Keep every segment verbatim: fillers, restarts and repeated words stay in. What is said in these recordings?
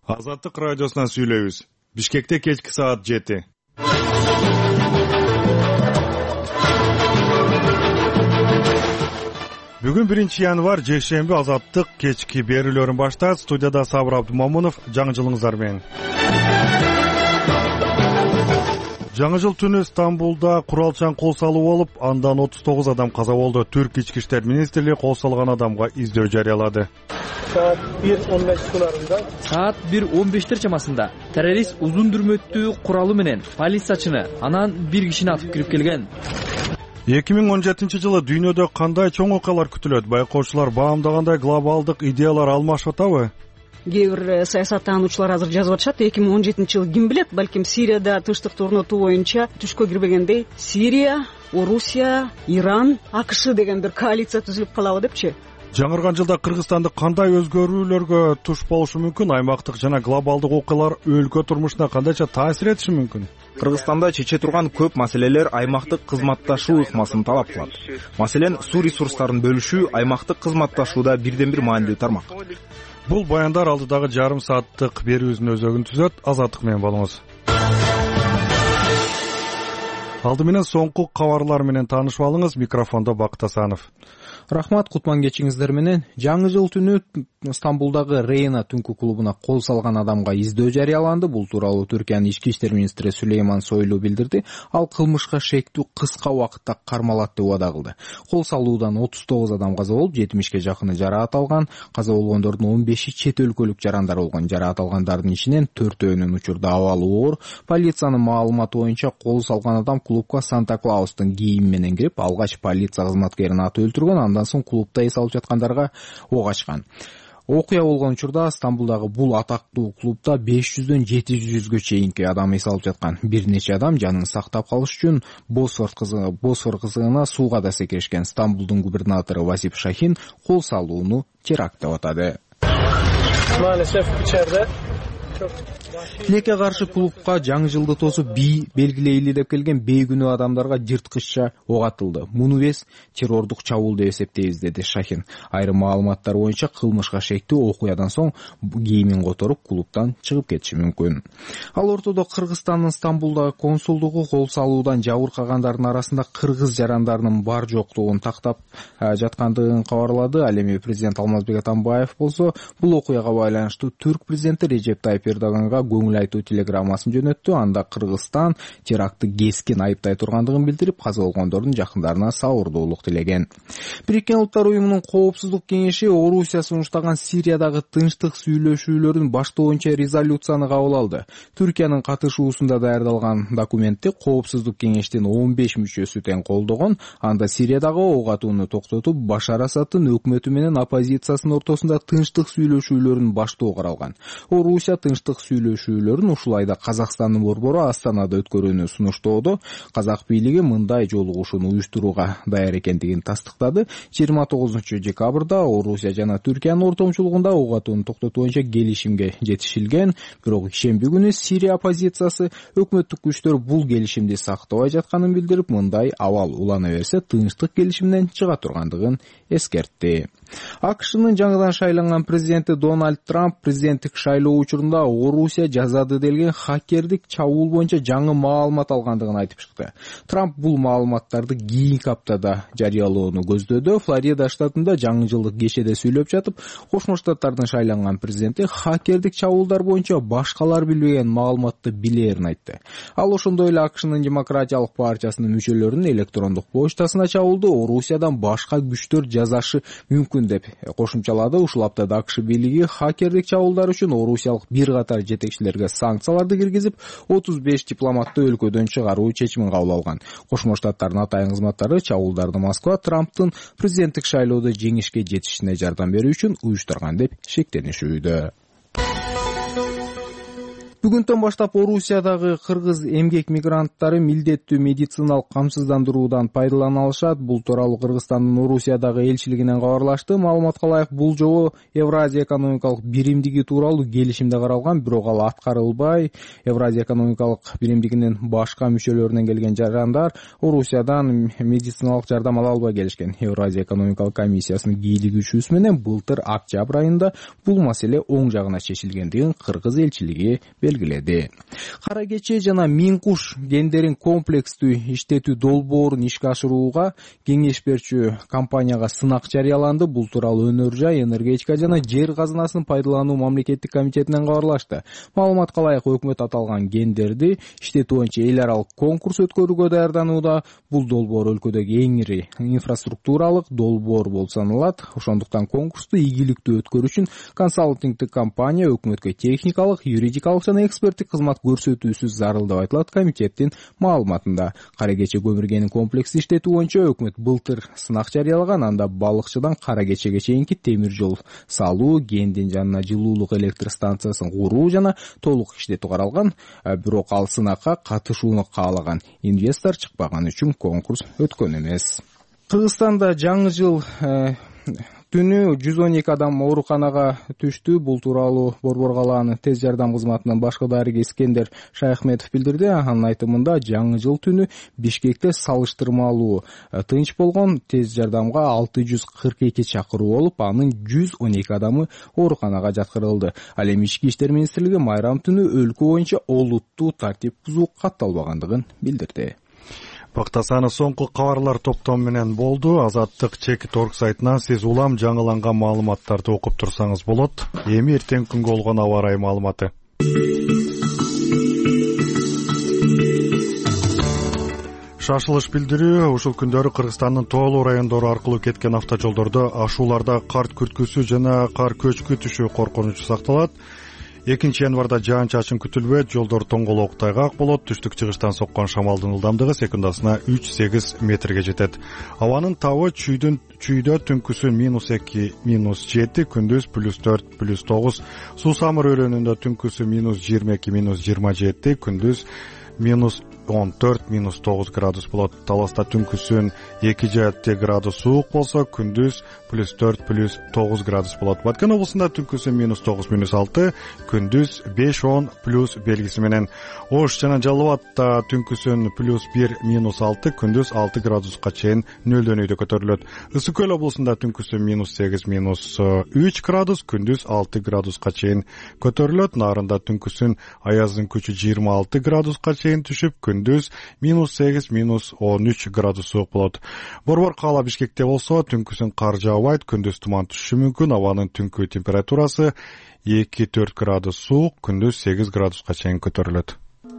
Азаттык радиосунан сүйлөйбүз. Бишкекте кечки саат жети. Бүгүн биринчи январь жекшемби Азаттык кечки берүүлөрүн баштайт. Студияда Сабыр Абдумамунов. Жаңы жылыңыздар менен. Жаңы жыл түнү Стамбулда куралчан кол салуу болуп, андан отуз тогуз адам каза болду. Түрк ички иштер министрлиги кол салган адамга издөө жарыялады. Saat bir on beş sularında Saat bir on beştir çamasında terörist uzun dürmöttүү куралы менен полициячыны, анан бир кишини атып кирип келген. эки миң он жетинчи жылы дүйнөдө кандай чоң окуялар күтүлөт? Байкоочулар баамдагандай глобалдык идеялар алмашып атабы? Кээ бир саясаттануучулар азыр жазып атышат, эки миң он жетинчи жыл ким билет, балким Сирияда тынчтыкты орнотуу боюнча түшкө кирбегендей Сирия, Орусия, Иран, АКШ деген бир коалиция түзүлүп калабы депчи. Жаңырган жылда Кыргызстанды кандай өзгөрүүлөргө туш болушу мүмкүн? Аймактык жана глобалдык окуялар өлкө турмушуна кандайча таасир этиши мүмкүн? Кыргызстанда чече турган көп маселелер аймактык кызматташуу ыкмасын талап кылат. Маселен, суу ресурстарын бөлүшүү аймактык кызматташууда бирден бир маанилүү тармак. Бул баяндар алдыдагы жарым сааттык берүүбүздүн өзөгүн түзөт. Азаттык менен болуңуз. Алды менен соңку кабарлар менен таанышып алыңыз. Микрофондо Бакыт Асанов. Рахмат, кутман кечиңиздер менен. Жаңы жыл түнү Стамбулдагы Рейна түнкү клубуна кол салган адамга издөө жарыяланды. Бул тууралуу Түркиянын ички иштер министри Сулейман Сойлу билдирди. Ал кылмышка шектүү кыска убакытта кармалат деп убада кылды. Кол салуудан отуз тогуз адам каза болуп, жетимишке жакыны жараат алган. Каза болгондордун он беши чет өлкөлүк жарандар болгон. Жараат алгандардын ичинен төртөөнүн учурда абалы оор. Полициянын маалыматы боюнча кол салган адам клубка Санта-Клаустун кийими менен кирип, алгач полиция кызматкерин атып өлтүргөн, андан соң клубда эс алып жаткандарга ок ачкан. Окуя болгон учурда Стамбулдагы бул атактуу клубда беш жүздөн жети жүзгө чейинки адам эс алып жаткан. Бир нече адам жанын сактап калыш үчүн Босфор кызыгы Босфор кызыгына сууга да секиришкен. Стамбулдун губернатору Васип Шахин кол салууну теракт деп атады. maalesef içeride Тилекке каршы клубка жаңы жылды тосуп бий белгилейли деп келген бейгүнөө адамдарга жырткычча ок атылды. Муну биз террордук чабуул деп эсептейбиз, деди Шахин. Айрым маалыматтар боюнча кылмышка шектүү окуядан соң кийимин которуп клубдан чыгып кетиши мүмкүн. Ал ортодо Кыргызстандын Стамбулдагы консулдугу кол салуудан жабыркагандардын арасында кыргыз жарандарынын бар жоктугун тактап жаткандыгын кабарлады. Ал эми президент Алмазбек Атамбаев болсо бул окуяга байланыштуу түрк президенти Режеп Тайип Эрдоганга көңүл айтуу телеграммасын жөнөттү. Анда Кыргызстан терактты кескин айыптай тургандыгын билдирип, каза болгондордун жакындарына сабырдуулук тилеген. Бириккен Улуттар уюмунун коопсуздук кеңеши Орусия сунуштаган Сириядагы тынчтык сүйлөшүүлөрүн баштоо боюнча резолюцияны кабыл алды. Түркиянын катышуусунда даярдалган документти коопсуздук кеңештин он беш мүчөсү тең колдогон. Анда Сириядагы ок атууну токтотуп, Башар Асадтын өкмөтү менен оппозициясынын ортосунда тынчтык сүйлөшүүлөрүн баштоо каралган. Орусия тынчтык сүйлөшүүлөрүн ушул айда Казакстандын борбору Астанада өткөрүүнү сунуштоодо. Казак бийлиги мындай жолугушууну уюштурууга даяр экендигин тастыктады. жыйырма тогузунчу декабрда Орусия жана Түркиянын ортомчулугунда ок атууну токтотуу боюнча келишимге жетишилген. Бирок ишемби күнү Сирия оппозициясы өкмөттүк күчтөр бул келишимди сактабай жатканын билдирип, мындай абал улана берсе тынчтык келишимден чыга тургандыгын эскертти. АКШнын жаңыдан шайланган президенти Дональд Трамп президенттик шайлоо учурунда Орусия жазады делген хакердик чабуул боюнча жаңы маалымат алгандыгын айтып чыкты. Трамп бул маалыматтарды кийинки аптада жарыялоону көздөдү. Флорида штатында жаңы жылдык кечеде сүйлөп жатып, Кошмо Штаттардын шайланган президенти хакердик чабуулдар боюнча башкалар билбеген маалыматты билерин айтты. Ал ошондой эле АКШнын Демократиялык партиясынын мүчөлөрүнүн электрондук почтасына чабуулду Орусиядан башка күчтөр жасашы мүмкүн деп кошумчалады. Ушул аптада АКШ бийлиги хакердик чабуулдар үчүн орусиялык бир катар жетекчилерге санкцияларды киргизип, отуз беш дипломатты өлкөдөн чыгаруу чечимин кабыл алган. Кошмо Штаттардын атайын кызматтары чабуулдарды Москва Трамптын президенттик шайлоодо жеңишке жетишине жардам берүү үчүн уюштурган деп шектенишүүдө. Бүгүнтөн баштап Орусиядагы кыргыз эмгек мигранттары милдеттүү медициналык камсыздандыруудан пайдалана алышат. Бул тууралуу Кыргызстандын Орусиядагы элчилигинен кабарлашты. Маалыматка ылайык, бул жобо Евразия экономикалык биримдиги тууралуу келишимде каралган, бирок ал аткарылбай. Евразия экономикалык биримдигинин башка мүчөлөрүнөн келген жарандар Орусиядан медициналык жардам ала албай келишкен. Евразия экономикалык комиссиясынын кийлигүүчүсү менен былтыр октябрь айында бул маселе оң жагына чечилгендигин кыргыз элчилиги белгиледи. Кара кече жана миң куш гендерин комплекстүү иштетүү долбоорун ишке ашырууга кеңеш берчү компанияга сынак жарыяланды. Бул тууралуу Өнөр жай, энергетика жана жер казынасын пайдалануу мамлекеттик комитетинен кабарлашты. Маалыматка ылайык, өкмөт аталган гендерди иштетүү боюнча эл аралык конкурс өткөрүүгө даярданууда. Бул долбоор өлкөдөгү эң ири инфраструктуралык долбоор болуп саналат. Ошондуктан конкурсту ийгиликтүү өткөрүү үчүн консалтингдик компания өкмөткө техникалык, юридикалык жана эксперттик кызмат көрсөтүүсү зарыл деп айтылат комитеттин маалыматында. Кара кече көмүргенин комплекс иштетүү боюнча өкмөт былтыр сынак жарыялаган. Анда балыкчыдан Кара кечеге чейинки темир жол салуу, кендин жанына жылуулук электр станциясын куруу жана толук иштетүү каралган. Бирок ал сынакка катышууну каалаган инвестор чыкпаган үчүн конкурс өткөн эмес. Кыргызстанда жаңы жыл түнү жүз он эки адам ооруканага түштү. Бул тууралуу Борбор калаанын тез жардам кызматынын башкы дарыгери Искендер Шайхметов билдирди. Анын айтымында, жаңы жыл түнү Бишкекте салыштырмалуу тынч болгон. Тез жардамга алты жүз кырк эки чакыруу болуп, анын жүз он эки адамы ооруканага жаткырылды. Ал эми Ички иштер министрлиги майрам түнү өлкө боюнча олуттуу тартип бузуу катталбагандыгын билдирди. Бактасаны соңку кабарлар топтому менен болду. Азаттык чекит точка орг сайтынан сиз улам жаңыланган маалыматтарды окуп турсаңыз болот. Эми эртең күнгө болгон аба ырайы маалыматы. Шашылыш билдирүү. Ушул күндөрү Кыргызстандын тоолуу райондору аркылуу кеткен автожолдордо ашууларда кар күрткүсү жана кар көчкү түшүү коркунучу сакталат. экинчи январда жаан-чачын күтүлбөйт, жолдор тоңголоок тайгак болот. Түштүк чыгыштан соккон шамалдын ылдамдыгы секундасына үч сегиз метрге жетет. Абанын табы чүйдүн чүйдө түнкүсү минус эки, минус жети, күндүз плюс төрт, плюс тогуз. Суу самыр өрөөнүндө түнкүсү минус жыйырма эки, минус жыйырма жети, күндүз минус он төрт, минус тогуз градус болот. Таласта түнкүсүн эки жети градус суук болсо, күндүз плюс төрт, плюс тогуз градус болот. Баткен облусунда түнкүсү минус тогуз, минус алты, күндүз беш он плюс белгиси менен. Ош жана Жалал Абадта түнкүсүн плюс бир, минус алты, күндүз алты градуска чейин нөлдөн үйдө көтөрүлөт. Ысык көл облусунда түнкүсү минус сегиз, минус үч градус, күндүз алты градуска чейин көтөрүлөт. Нарында түнкүсүн аяздын күчү жыйырма алты градуска чейин түшүп, күндүз минус сегиз, минус он үч градус суук болот. Борбор каала Бишкекте болсо, түнкүсүн кар жаабайт, күндүз туман түшүшү мүмкүн. Абанын түнкү температурасы эки төрт градус суук, күндүз сегиз градуска чейин көтөрүлөт.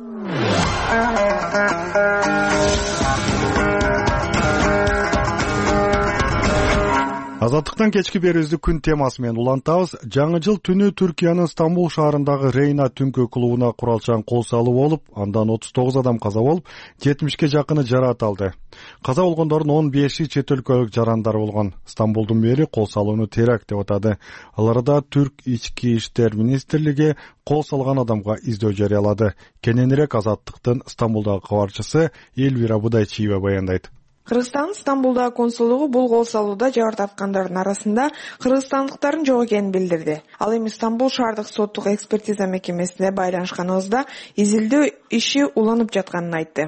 Азаттыктан кечки берүүбүздү күн темасы менен улантабыз. Жаңы жыл түнү Түркиянын Стамбул шаарындагы Рейна түнкү клубуна куралчан кол салуу болуп, андан отуз тогуз адам каза болуп, жетимишке жакыны жараат алды. Каза болгондордун он беши чет өлкөлүк жарандар болгон. Стамбулдун мэри кол салууну теракт деп атады. Аларда Түрк ички иштер министрлиги кол салган адамга издөө жарыялады. Кененирээк Азаттыктын Стамбулдагы кабарчысы Элвира Будайчиева баяндайт. Кыргызстандын Стамбулдагы консулдугу бул кол салууда жабыр тарткандардын арасында кыргызстандыктардын жок экенин билдирди. Ал эми Стамбул шаардык соттук экспертиза мекемесине байланышканыбызда изилдөө иши уланып жатканын айтты.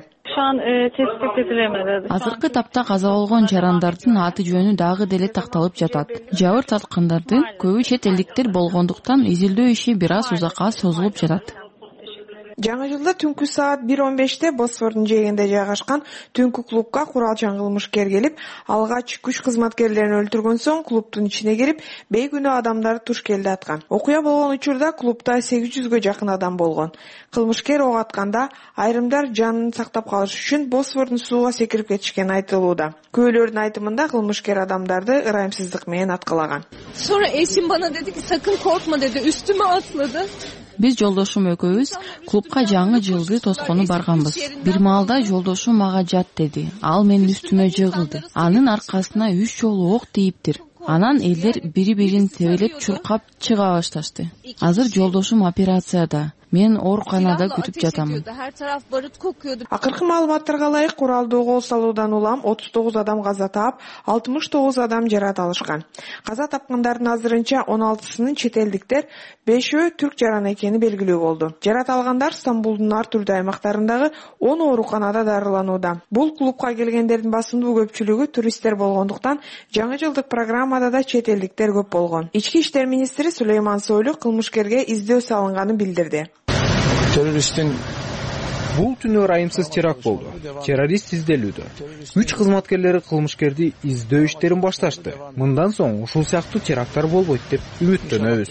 Азыркы тапта каза болгон жарандардын аты жөнү дагы деле такталып жатат. Жабыр тарткандардын көбү чет элдиктер болгондуктан изилдөө иши бир аз узакка созулуп жатат. Жаңы жылда түнкү саат бир он беште Босфордун жээгинде жайгашкан түнкү клубка куралчан кылмышкер келип, алгач күч кызматкерлерин өлтүргөн соң клубтун ичине кирип, бейгүнөө адамдарды туш келди аткан. Окуя болгон учурда клубда сегиз жүзгө жакын адам болгон. Кылмышкер ок атканда айрымдар жанын сактап калыш үчүн Босфордун сууга секирип кетишкен айтылууда. Күбөлөрдүн айтымында кылмышкер адамдарды ырайымсыздык менен аткалаган. Sonra eşim bana dedi ki sakın korkma dedi, üstüme atladı. Биз жолдошум экөөбүз клубка жаңы жылды тоскону барганбыз. Бир маалда жолдошум мага жат деди. Ал менин үстүмө жыгылды. Анын аркасына үч жолу ок тийиптир. Анан элдер бири-бирин тебелеп чуркап чыга башташты. Азыр жолдошум операцияда. мен ооруканада күтүп жатам. Her taraf barut kokuyordu. Акыркы маалыматтарга ылайык куралдуу кол салуудан улам отуз тогуз адам каза таап, алтымыш тогуз адам жарат алышкан. Каза тапкандардын азырынча он алтысынын чет элдиктер, бешөө түрк жаран экени белгилүү болду. Жарат алгандар Стамбулдун ар түрдүү аймактарындагы он ооруканада дарыланууда. Бул клубка келгендердин басымдуу көпчүлүгү туристтер болгондуктан жаңы жылдык программада да чет элдиктер көп болгон. Ички иштер министри Сулейман Сойлу кылмышкерге издөө салынганын билдирди. Террористтин бул түнү ырайымсыз теракт болду. Террорист изделүүдө. Үч кызматкерлери кылмышкерди издөө иштерин башташты. Мындан соң ушул сыяктуу теракттар болбойт деп үмүттөнөбүз.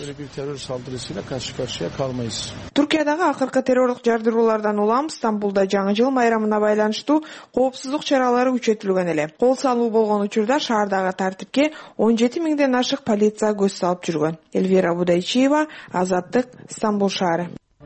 Түркиядагы акыркы террорлук жардыруулардан улам Стамбулда жаңы жыл майрамына байланыштуу коопсуздук чаралары күчөтүлгөн эле. Кол салуу болгон учурда шаардагы тартипке он жети миңден ашык полиция көз салып жүргөн. Эльвира Будайчиева, Азаттык, Стамбул шаары.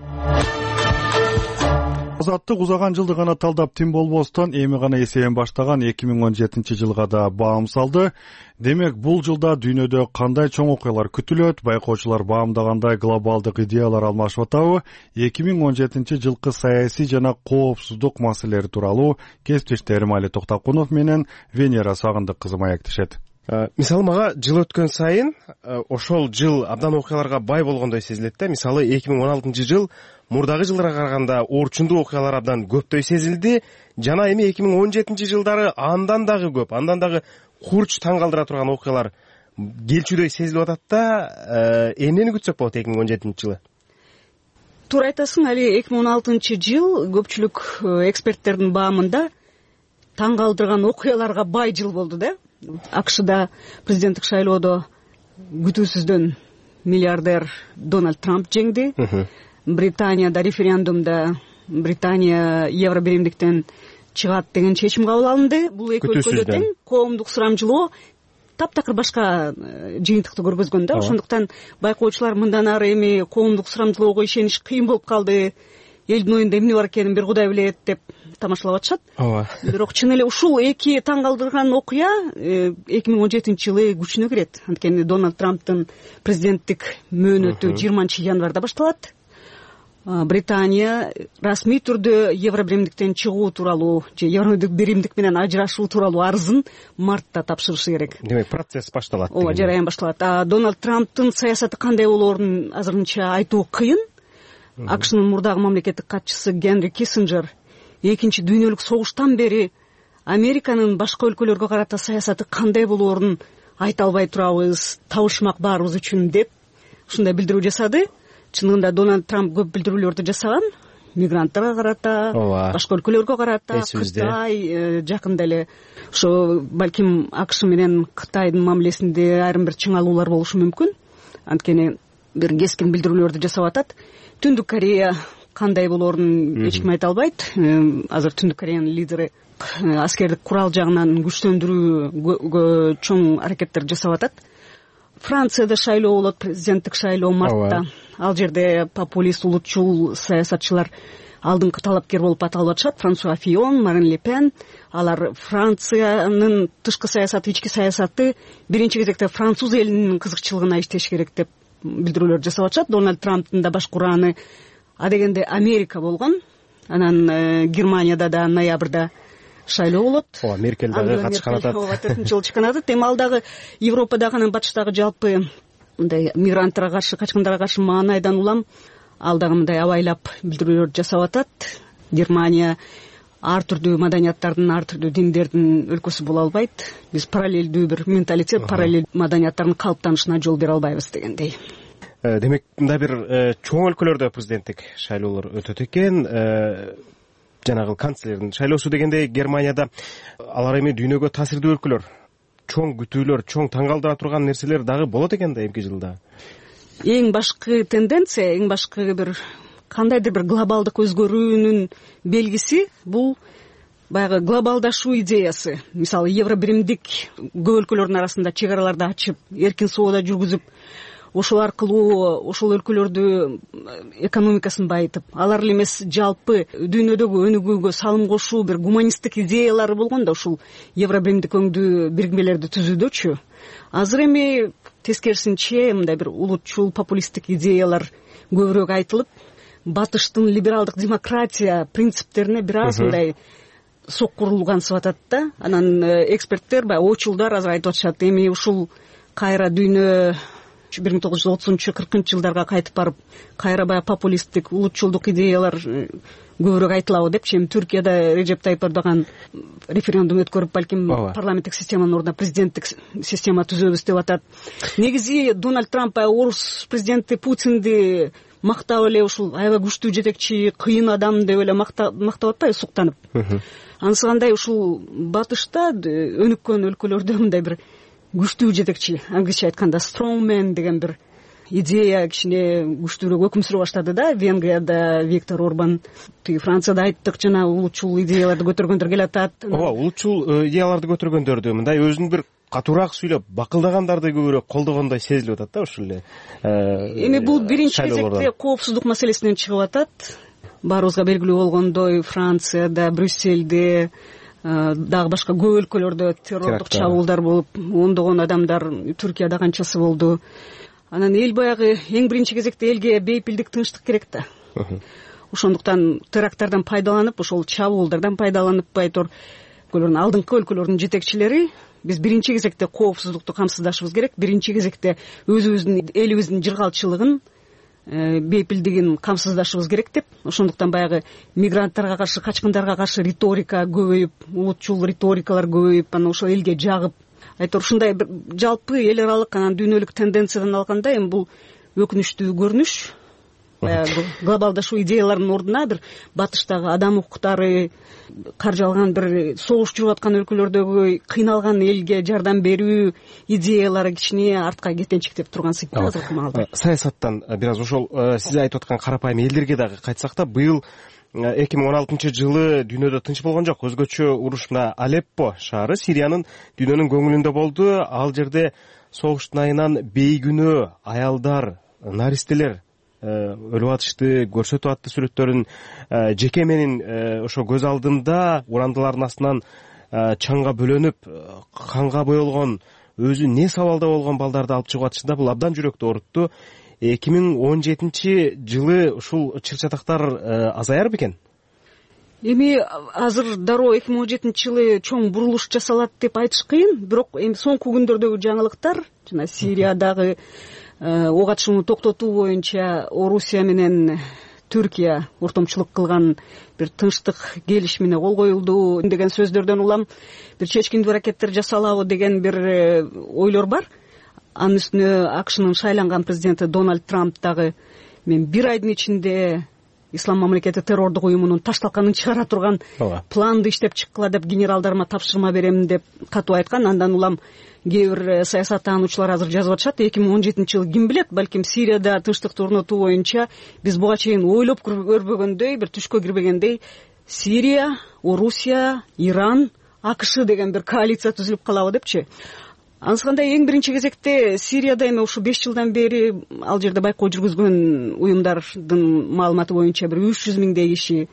Азаттык узаган жылды гана талдап тим болбостон эми гана эсебен баштаган эки миң он жетинчи жылга да баам салды. Демек, бул жылда дүйнөдө кандай чоң окуялар күтүлөт? Байкоочулар баамдагандай глобалдык идеялар алмашып атабы? эки миң он жетинчи жылкы саясий жана коопсуздук маселелери тууралуу кесиптештерим Али Токтокунов менен Венера Сагындык кызы маектешет. Мисалы мага жыл өткөн сайын ошол жыл абдан окуяларга бай болгондой сезилет да. Мисалы эки миң он алтынчы жыл мурдагы жылдарга караганда орчундуу окуялар абдан көптөй сезилди. Жана эми эки миң он жетинчи жылдары андан дагы көп, андан дагы курч таң калтыра турган окуялар келчүдөй сезилип атат да. Эмнени күтсөк болот эки миң он жетинчи жылы? Туура айтасың, али эки миң он алтынчы жыл көпчүлүк эксперттердин баамында таң калтырган окуяларга бай жыл болду да. АКШда президенттик шайлоодо күтүүсүздөн миллиардер Дональд Трамп жеңди. Британияда референдумда Британия евро биримдиктен чыгат деген чечим кабыл алынды. Бул эки өлкөдө тең коомдук сурамжылоо таптакыр башка жыйынтыкты көргөзгөн да. Ошондуктан байкоочулар мындан ары эми коомдук сурамжылоого ишениш кыйын болуп калды. Элдин оюнда эмне бар экенин бир Кудай билет деп тамашалап атышат. Ооба. Бирок чын эле ушул эки таң калтырган окуя эки миң он жетинчи жылы күчүнө кирет. Анткени Дональд Трамптын президенттик мөөнөтү жыйырманчы январда башталат. Британия расмий түрдө евро биримдиктен чыгуу тууралуу же евро биримдик менен ажырашуу тууралуу арызын мартта тапшырышы керек. Демек, процесс башталат. Ооба, жараян башталат. А Дональд Трамптын саясаты кандай болоорун азырынча айтуу кыйын. АКШнын мурдагы мамлекеттик катчысы Генри Киссинджер экинчи дүйнөлүк согуштан бери Американын башка өлкөлөргө карата саясаты кандай болоорун айта албай турабыз, табышмак баарыбыз үчүн деп ушундай билдирүү жасады. Чынында Дональд Трамп көп билдирүүлөрдү жасаган, мигранттарга карата, башка өлкөлөргө карата, Кытай жакында эле ошо балким АКШ менен Кытайдын мамилесинде айрым бир чыңалуулар болушу мүмкүн. Анткени бир кескин билдирүүлөрдү жасап атат. Түндүк Корея кандай болоорун эч ким айта албайт. Азыр Түндүк Кореянын лидери аскердик курал жагынан күчтөндүрүү чоң аракеттер жасап атат. Францияда шайлоо болот, президенттик шайлоо мартта. Ал жерде популист улутчул саясатчылар алдыңкы талапкер болуп аталып атышат. Франсуа Фион, Марин Ле Пен. Алар Франциянын тышкы саясаты, ички саясаты биринчи кезекте француз элинин кызыкчылыгына иштеш керек деп билдирүүлөр жасап атышат. Дональд Трамптын да баш кураны адегенде Америка болгон. Анан Германияда да ноябрда шайлоо болот. Ооба, Меркель дагы катышкан атат. Ооба, төртүнчү жыл чыккан атат. Эми алдагы Европадагы анан батыштагы жалпы мындай мигранттарга каршы, качкындарга каршы маанайдан улам ал дагы мындай абайлап билдирүүлөр жасап атат. Германия ар түрдүү маданияттардын, ар түрдүү диндердин өлкөсү боло албайт. Биз параллелдүү бир менталитет, параллель маданияттардын калыптанышына жол бере албайбыз дегендей. Демек, мындай бир чоң өлкөлөрдө президенттик шайлоолор өтөт экен. Жанагы канцлердин шайлоосу дегенде Германияда алар эми дүйнөгө таасирдүү өлкөлөр, чоң күтүүлөр, чоң таң калтыра турган нерселер дагы болот экен да эмки жылда. Эң башкы тенденция, эң башкы бир кандайдыр бир глобалдык өзгөрүүнүн белгиси бул баягы глобалдашуу идеясы. Мисалы, евро биримдик көп өлкөлөрдүн арасында чек-араларды ачып, эркин соода жүргүзүп, ошол аркылуу ошол өлкөлөрдү экономикасын байытып, алар эле эмес жалпы дүйнөдөгү өнүгүүгө салым кошуу бир гуманисттик идеялары болгон да ушул евро биримдик өңдүү бирикмелерди түзүүдөчү. Азыр эми тескерисинче мындай бир улутчул популисттик идеялар көбүрөөк айтылып, батыштын либералдык демократия принциптерине бир аз мындай соккурулгансып атат да. Анан эксперттер баягы очулдар азыр айтып атышат, эми ушул кайра дүйнө бир миң тогуз жүз отузунчу кыркынчы жылдарга кайтып барып, кайра баягы популисттик улутчулдук идеялар көбүрөөк айтылабы депчи. Эми Түркияда Режеп Тайып Эрдоган референдум өткөрүп, балким парламенттик системанын ордуна президенттик система түзөбүз деп атат. Негизи Дональд Трамп баягы орус президенти Путинди мактап эле ушул аябай күчтүү жетекчи, кыйын адам деп эле мактап атпайбы, суктанып. Анысы кандай ушул батышта өнүккөн өлкөлөрдө мындай бир күчтүү жетекчи, англисче айтканда strongman деген бир идея кичине күчтүүрөөк өкүм сүрө баштады да. Венгрияда Виктор Орбан, тиги Францияда айттык, жана улутчул идеяларды көтөргөндөр келатат. Ооба, улутчул идеяларды көтөргөндөрдү мындай өзүн бир катуураак сүйлөп, бакылдагандарды көбүрөөк колдогондой сезилип атат да ушул эле. Эми бул биринчи кезекте коопсуздук маселесинен чыгып атат. Баарыбызга белгилүү болгондой, Францияда, Брюссельде, дагы башка көп өлкөлөрдө террордук чабуулдар болуп, ондогон адамдар, Түркияда канчасы болду. Анан эл баягы эң биринчи кезекте элге бейпилдик, тынчтык керек да. Ошондуктан теракттардан пайдаланып, ошол чабуулдардан пайдаланып, байтор өлкөлөрдүн алдыңкы өлкөлөрдүн жетекчилери биз биринчи кезекте коопсуздукту камсыздашыбыз керек, биринчи кезекте өзүбүздүн элибиздин жыргалчылыгын, бейпилдигин камсыздашыбыз керек деп. Ошондуктан баягы мигранттарга каршы, качкындарга каршы риторика көбөйүп, улутчул риторикалар көбөйүп, анан ошол элге жагып, айтор ушундай бир жалпы эл аралык анан дүйнөлүк тенденциядан алганда эми бул өкүнүчтүү көрүнүш. Баягы глобалдашуу идеяларынын ордуна бир батыштагы адам укуктары, каржалган бир согуш жүрүп аткан өлкөлөрдөгү кыйналган элге жардам берүү идеялары кичине артка кетенчиктеп турган сыйпты азыркы маалда. Саясаттан бир аз ошол сиз айтып аткан карапайым элдерге дагы кайтсак да, быйыл эки миң он алтынчы жылы дүйнөдө тынч болгон жок. Өзгөчө уруш мына Алеппо шаары Сириянын дүйнөнүн көңүлүндө болду. Ал жерде согуштун айынан бейгүнөө аялдар, наристелер өлүп атышты, көрсөтүп атты сүрөттөрүн. Жеке менин ошо көз алдымда урандылардын астынан чаңга бөлөнүп, канга боелгон, өзү не сабалда болгон балдарды алып чыгып атышты да. Бул абдан жүрөктү оорутту. эки миң он жетинчи жылы ушул чыр-чатактар азаяр бекен? Эми азыр дароо эки миң он жетинчи жылы чоң бурулуш жасалат деп айтыш кыйын, бирок эми соңку күндөрдөгү жаңылыктар, жана Сириядагы ок атышууну токтотуу боюнча Орусия менен Түркия ортомчулук кылган бир тынчтык келишимине кол коюлду деген сөздөрдөн улам бир чечкиндүү аракеттер жасалабы деген бир ойлор бар. Анын үстүнө АКШнын шайланган президенти Дональд Трамп дагы мен бир айдын ичинде Ислам мамлекети террордук уюмунун ташталканын чыгара турган планды иштеп чыккыла деп генералдарыма тапшырма берем деп катуу айткан. Андан улам кээ бир саясаттануучулар азыр жазып атышат, эки миң он жетинчи жыл ким билет, балким Сирияда тынчтыкты орнотуу боюнча биз буга чейин ойлоп көрбөгөндөй, бир түшкө кирбегендей Сирия, Орусия, Иран, АКШ деген бир коалиция түзүлүп калабы депчи. Анысы кандай эң биринчи кезекте Сирияда эми ушу беш жылдан бери ал жерде байкоо жүргүзгөн уюмдардын маалыматы боюнча бир үч жүз миңдей киши,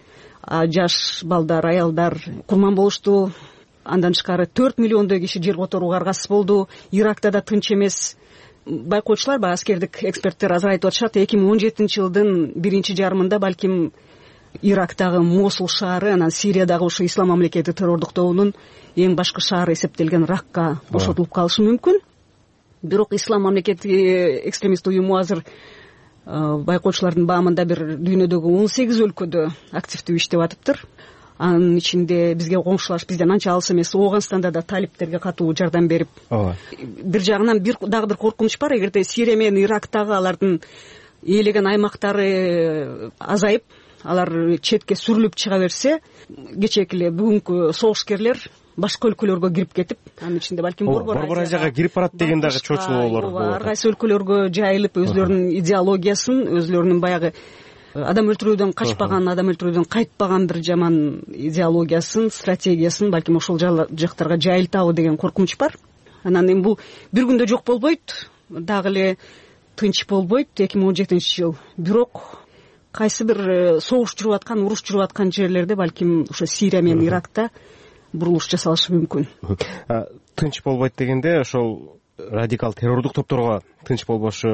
жаш балдар, аялдар курман болушту. Андан тышкары төрт миллиондой киши жер которууга аргасыз болду. Иракта да тынч эмес. Байкоочулар, баягы аскердик эксперттер азыр айтып атышат, эки миң он жетинчи жылдын биринчи жарымында балким Ирактагы Мосул шаары, анан Сириядагы ушу Ислам мамлекети террордук тобунун эң башкы шаары эсептелген Ракка бошотулуп калышы мүмкүн. Бирок Ислам мамлекети экстремист уюму азыр байкоочулардын баамында бир дүйнөдөгү он сегиз өлкөдө активдүү иштеп атыптыр. Анын ичинде бизге коңшулаш, бизден анча алыс эмес Ооганстанда да талиптерге катуу жардам берип. Бир жагынан бир дагы бир коркунуч бар, эгерде Сирия менен Ирактагы алардын ээлеген аймактары азайып, алар четке сүрүлүп чыга берсе, кечээки эле бүгүнкү согушкерлер башка өлкөлөргө кирип кетип, анын ичинде балким Борбор Азияга кирип барат деген дагы чочулоолор болот. Ар кайсы өлкөлөргө жайылып, өзлөрүнүн идеологиясын, өзлөрүнүн баягы адам өлтүрүүдөн качпаган, адам өлтүрүүдөн кайтпаган бир жаман идеологиясын, стратегиясын балким ошол жактарга жайылтабы деген коркунуч бар. Анан эми бул бир күндө жок болбойт, дагы эле тынч болбойт эки миң он жетинчи жыл. Бирок кайсы бир согуш жүрүп аткан, уруш жүрүп аткан жерлерде балким ошо Сирия менен Иракта бурулуш жасалышы мүмкүн. Тынч болбойт дегенде ошол радикал террордук топторго тынч болбошу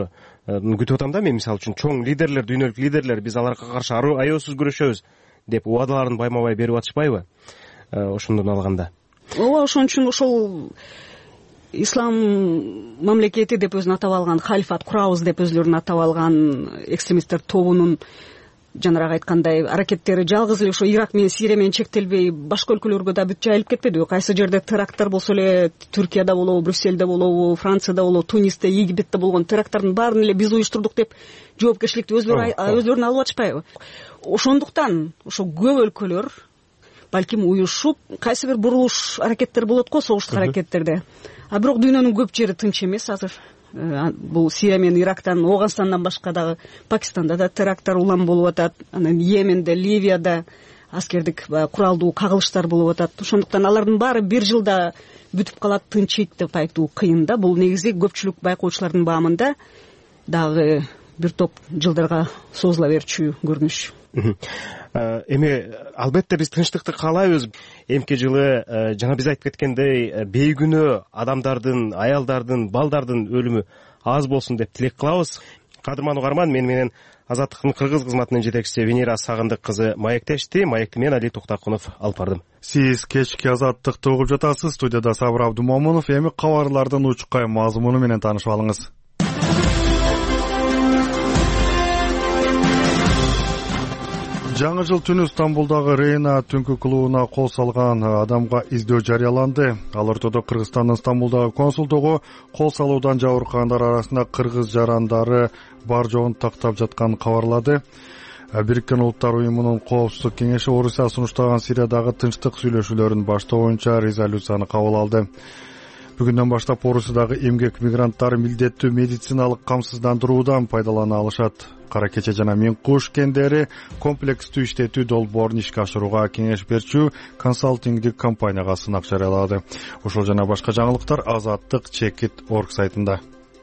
күтүп атам да мен, мисалы үчүн чоң лидерлер, дүйнөлүк лидерлер биз аларга каршы аябасыз күрөшөбүз деп убадаларын байма бай берип атышпайбы ошондон алганда? ооба, ошон үчүн ошол ислам мамлекети деп өзүн атап алган, халифат курабыз деп өзүлөрүн атап алган экстремисттер тобунун жанагы айткандай аракеттери жалгыз эле ошо Ирак менен Сирия менен чектелбей башка өлкөлөргө да бүт жайылып кетпедиби? Кайсы жерде теракттар болсо эле, Түркияда болобу, Брюссельде болобу, Францияда болобу, Тунисте, Египетте болгон теракттардын баарын эле биз уюштурдук деп жоопкерчиликти өзлөрү өзлөрүнө алып атышпайбы? Ошондуктан ошо көп өлкөлөр балким уюшуп кайсы бир бурулуш аракеттер болот го, согуштук аракеттерде. А бирок дүйнөнүн көп жери тынч эмес азыр. Бул Сирия менен Ирактан, Ооганстандан башка дагы Пакистанда да теракттар улам болуп атат. Анан Йеменде, Ливияда аскердик куралдуу кагылыштар болуп атат. Ошондуктан алардын баары бир жылда бүтүп калат, тынчыйт деп айтуу кыйын да. Бул негизи көпчүлүк байкоочулардын баамында дагы бир топ жылдарга созула берчү көрүнүш. Эми албетте биз тынчтыкты каалайбыз. Эмки жылы жана биз айтып кеткендей бейгүнөө адамдардын, аялдардын, балдардын өлүмү аз болсун деп тилек кылабыз. Кадырман угарман, мен менен Азаттыктын кыргыз кызматынын жетекчиси Венера Сагындык кызы маектешти. Маекти мен Али Токтакунов алып бардым. Сиз кечки Азаттыкты угуп жатасыз. Студияда Сабыр Абдумомунов. Эми кабарлардын учкай мазмуну менен таанышып алыңыз. Жаңы жыл түнү Стамбулдагы Рейна түнкү клубуна кол салган адамга издөө жарыяланды. Ал ортодо Кыргызстандын Стамбулдагы консулдугу кол салуудан жабыркагандар арасында кыргыз жарандары бар жогун тактап жатканын кабарлады. Бириккен Улуттар уюмунун коопсуздук кеңеши Орусия сунуштаган Сириядагы тынчтык сүйлөшүүлөрүн баштоо боюнча резолюцияны кабыл алды. Бүгүндөн баштап Орусиядагы эмгек мигранттары милдеттүү медициналык камсыздандыруудан пайдалана алышат. Кара кече жана Мен Куш кендери комплекстүү иштетүү долбоорун ишке ашырууга кеңеш берчү консалтингдик компанияга сынак жарыялады. Ошол жана башка жаңылыктар Азаттык чекит точка орг сайтында.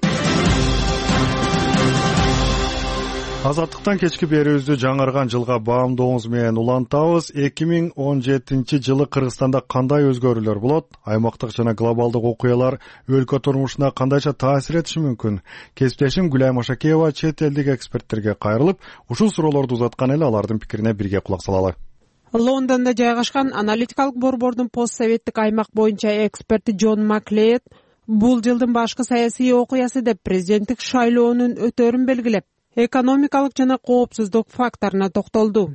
Азаттыктан кечки берүүбүздү жаңырган жылга баамдооңуз менен улантабыз. эки миң он жетинчи жылы Кыргызстанда кандай өзгөрүүлөр болот? Аймактык жана глобалдык окуялар өлкө турмушуна кандайча таасир этиши мүмкүн? Кесиптешим Гүлайым Ашакеева чет элдик эксперттерге кайрылып, ушул суроолорду узаткан эле алардын пикирине бирге кулак салалы. Лондондо жайгашкан аналитикалык борбордун постсоветтик аймак боюнча эксперти Джон Маклейд бул жылдын башкы саясий окуясы деп президенттик шайлоонун өтөрүн белгилеп, экономикалык жана коопсуздук факторуна токтолду.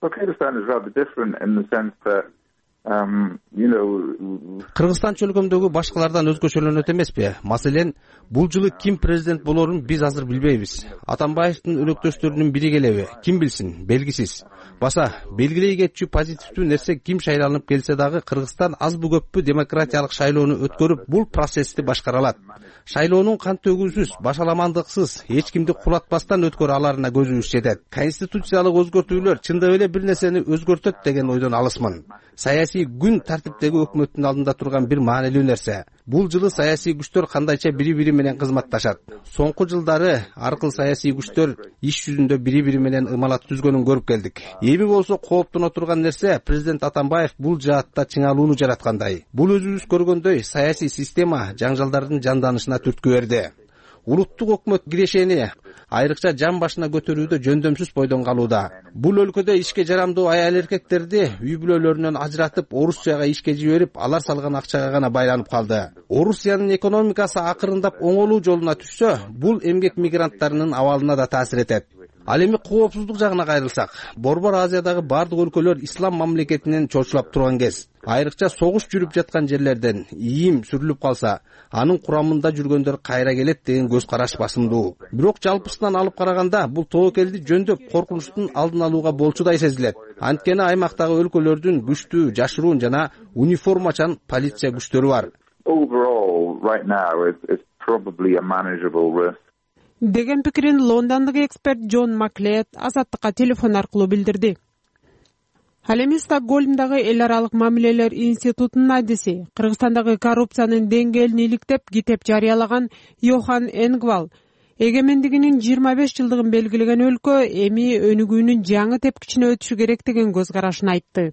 Кыргызстан чөлкөмдөгү башкалардан өзгөчөлөнөт эмеспи? Маселен, бул жылы ким президент болорун биз азыр билбейбиз. Атамбаевдин өнөктөштөрүнүн бири келеби? Ким билсин? Белгисиз. Баса, белгилей кетчү позитивдүү нерсе ким шайланып келсе дагы Кыргызстан азбы көппү демократиялык шайлоону өткөрүп, бул процессти башкара алат. Шайлоонун кан төгүүсүз, башаламандыксыз, эч кимди кулатпастан өткөрө аларына көзүбүз жетет. Конституциялык өзгөртүүлөр чындап эле бир нерсени өзгөртөт деген ойдон алысмын. Саясий күн тартиптеги өкмөттүн алдында турган бир маанилүү нерсе. Бул жылы саясий күчтөр кандайча бири-бири менен кызматташат. Соңку жылдары аркыл саясий күчтөр иш жүзүндө бири-бири менен ымалат түзгөнүн көрүп келдик. Эми болсо кооптоно турган нерсе президент Атамбаев бул жаатта чыңалууну жараткандай. Бул өзүбүз көргөндөй саясий система жаңжалдардын жанданышына түрткү берди. Улуттук өкмөт кирешени айрыкча жан башына көтөрүүдө жөндөмсүз бойдон калууда. Бул өлкөдө ишке жарамдуу аял эркектерди үй бүлөлөрүнөн ажыратып, Орусияга ишке жиберип, алар салган акчага гана байланып калды. Орусиянын экономикасы акырындап оңолуу жолуна түшсө, бул эмгек мигранттарынын абалына да таасир этет. Ал эми коопсуздук жагына кайрылсак, Борбор Азиядагы бардык өлкөлөр ислам мамлекетинен чочулап турган кез. Айрыкча согуш жүрүп жаткан жерлерден ийим сүрүлүп калса, анын курамында жүргөндөр кайра келет деген көз караш басымдуу. Бирок жалпысынан алып караганда, бул тобокелди жөндөп коркунучтун алдын алууга болчудай сезилет. Анткени аймактагы өлкөлөрдүн күчтүү, жашыруун жана униформачан полиция күчтөрү бар. Деген пикирин лондондук эксперт Джон Маклейд Азаттыкка телефон аркылуу билдирди. Ал эми Стокгольмдагы эл аралык мамилелер институтунун адиси, Кыргызстандагы коррупциянын деңгээлин иликтеп китеп жарыялаган Йохан Энгвал эгемендигинин жыйырма беш жылдыгын белгилеген өлкө эми өнүгүүнүн жаңы тепкичине өтүшү керек деген көз карашын айтты.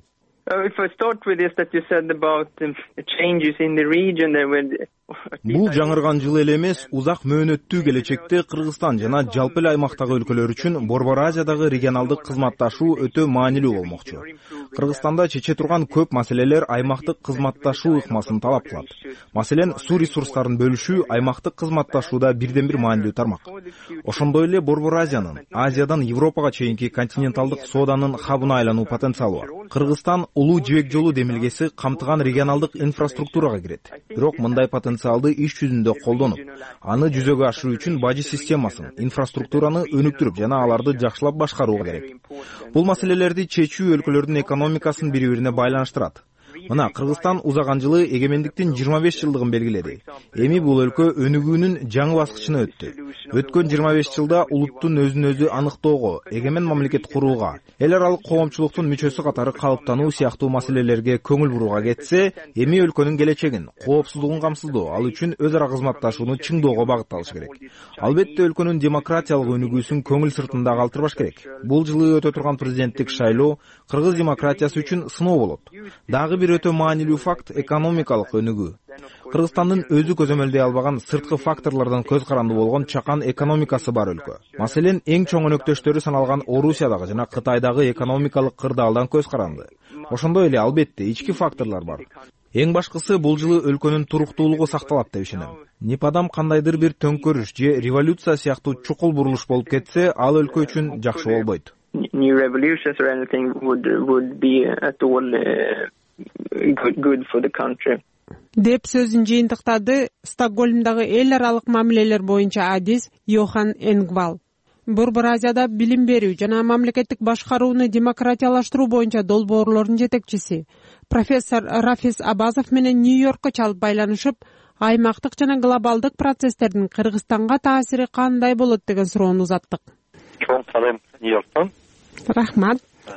If I start with this that you said about changes in the region there were. Бул жаңырган жыл эле эмес, узак мөөнөттүү келечекте Кыргызстан жана жалпы эле аймактагы өлкөлөр үчүн Борбор Азиядагы регионалдык кызматташуу өтө маанилүү болмокчу. Кыргызстанда чече турган көп маселелер аймактык кызматташуу ыкмасын талап кылат. Маселен, суу ресурстарын бөлүшүү аймактык кызматташууда бирден бир маанилүү тармак. Ошондой эле Борбор Азиянын, Азиядан Европага чейинки континенталдык сооданын хабына айлануу потенциалы бар. Кыргызстан улуу жибек жолу демилгеси камтыган регионалдык инфраструктурага кирет. Бирок мындай потенциалды иш жүзүндө колдонуп, аны жүзөгө ашыруу үчүн бажы системасын, инфраструктураны өнүктүрүп жана аларды жакшылап башкарууга керек. Бул маселелерди чечүү өлкөлөрдүн экономикасын бири-бирине байланыштырат. Мына, Кыргызстан узаган жылы эгемендиктин жыйырма беш жылдыгын белгиледи. Эми бул өлкө өнүгүүнүн жаңы баскычына өттү. Өткөн жыйырма беш жылда улуттун өзүн өзү аныктоого, эгемен мамлекет курууга, эл аралык коомчулуктун мүчөсү катары калыптануу сыяктуу маселелерге көңүл бурууга кетсе, эми өлкөнүн келечегин, коопсуздугун камсыздоо, ал үчүн өз ара кызматташууну чыңдоого багытталыш керек. Албетте өлкөнүн демократиялык өнүгүүсүн көңүл сыртында калтырбаш керек. Бул жылы өтө турган президенттик шайлоо кыргыз демократиясы үчүн сыноо болот. Дагы бир өтө маанилүү факт экономикалык өнүгүү. Кыргызстандын өзү көзөмөлдөй албаган сырткы факторлордон көз каранды болгон чакан экономикасы бар өлкө. Маселен, эң чоң өнөктөштөрү саналган Орусиядагы жана Кытайдагы экономикалык кырдаалдан көз каранды. Ошондой эле албетте ички факторлор бар. Эң башкысы бул жылы өлкөнүн туруктуулугу сакталат деп ишенем. Непадам кандайдыр бир төңкөрүш же революция сыяктуу чукул бурулуш болуп кетсе, ал өлкө үчүн жакшы болбойт. New revolutions or anything would would be at all uh, good good for the country. Деп сөзүн жыйынтыктады Стокгольмдагы эл аралык мамилелер боюнча адис Йохан Энгвал. Борбор Азияда билим берүү жана мамлекеттик башкарууну демократиялаштыруу боюнча долбоорлордун жетекчиси профессор Рафис Абазов менен Нью-Йоркко чалып байланышып, аймактык жана глобалдык процесстердин Кыргызстанга таасири кандай болот деген суроону узаттык. Чоң салем Нью-Йорктон. Рахмат.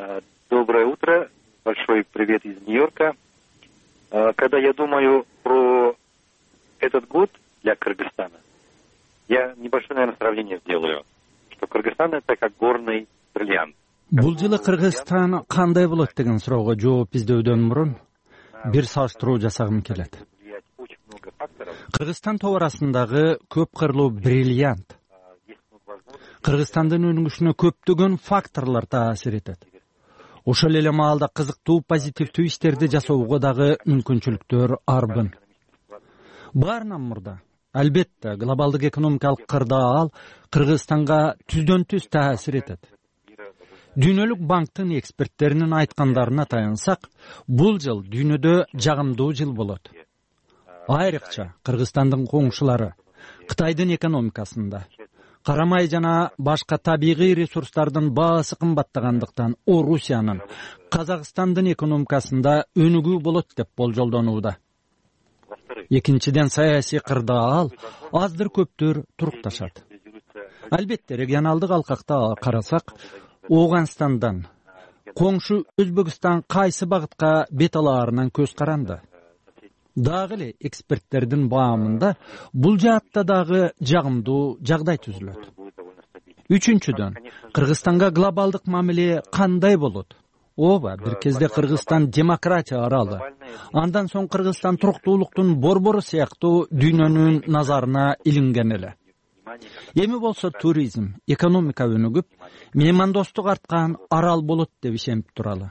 Доброе утро. Большой привет из Нью-Йорка. Когда я думаю про этот год для Кыргызстана, я небольшое, наверное, сравнение сделаю, что Кыргызстан — это как горный бриллиант. Бул жылы Кыргызстан кандай болот деген суроого жооп издөөдөн мурун бир салыштыруу жасагым келет. Кыргызстан товарасындагы көп кырлуу бриллиант. Кыргызстандын өнүгүшүнө көптөгөн факторлор таасир этет. Ошол эле маалда кызыктуу позитивдүү иштерди жасоого дагы мүмкүнчүлүктөр арбын. Баарынан мурда, албетте, глобалдык экономикалык кырдаал Кыргызстанга түздөн түз таасир этет. Дүйнөлүк банктын эксперттеринин айткандарына таянсак, бул жыл дүйнөдө жагымдуу жыл болот. Айрыкча Кыргызстандын коңшулары Кытайдын экономикасында карамай жана башка табигый ресурстардын баасы кымбаттагандыктан Орусиянын, Казакстандын экономикасында өнүгүү болот деп болжолдонууда. Экинчиден, саясий кырдаал аздыр көптөр турукташат. Албетте, регионалдык алкакта карасак, Ооганстандан, коңшу Өзбекстан кайсы багытка бет алаарынан көз каранды. Дагы эле эксперттердин баамында бул жаатта дагы жагымдуу жагдай түзүлөт. Үчүнчүдөн, Кыргызстанга глобалдык мамиле кандай болот? Ооба, бир кезде Кыргызстан демократия аралы. Андан соң Кыргызстан туруктуулуктун борбору сыяктуу дүйнөнүн назарына илинген эле. Эми болсо туризм, экономика өнүгүп, меймандостук арткан арал болот деп ишенип туралы.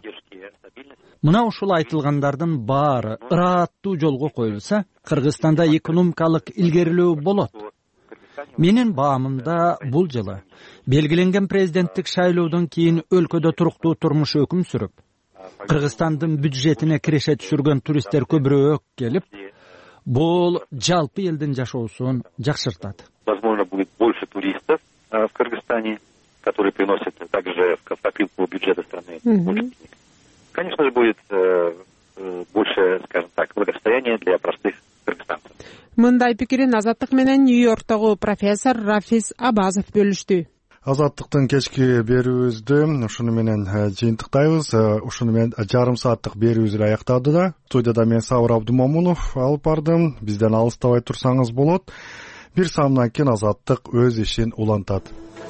Мына ушул айтылгандардын баары ырааттуу жолго коюлса, Кыргызстанда экономикалык илгерилөө болот. Менин баамымда бул жылы белгиленген президенттик шайлоодон кийин өлкөдө туруктуу турмуш өкүм сүрүп, Кыргызстандын бюджетине киреше түшүргөн туристтер көбүрөөк келип, бул жалпы элдин жашоосун жакшыртат. Возможно, будет больше туристов в Кыргызстане, которые приносят также в копилку бюджета страны больше денег. Конечно же, будет э, больше, скажем так, благосостояния для простых кыргызстанцев. Мындай пикирин Азаттык менен Нью-Йорктогу профессор Рафис Абазов бөлүштү. Азаттыктын кечки берүүбүздү ушуну менен жыйынтыктайбыз. Ушуну менен жарым сааттык берүүбүздү аяктады да. Студияда мен Сабыр Абдумомунов алып бардым. Бизден алыстабай турсаңыз болот. Бир саамдан кийин Азаттык өз ишин улантат.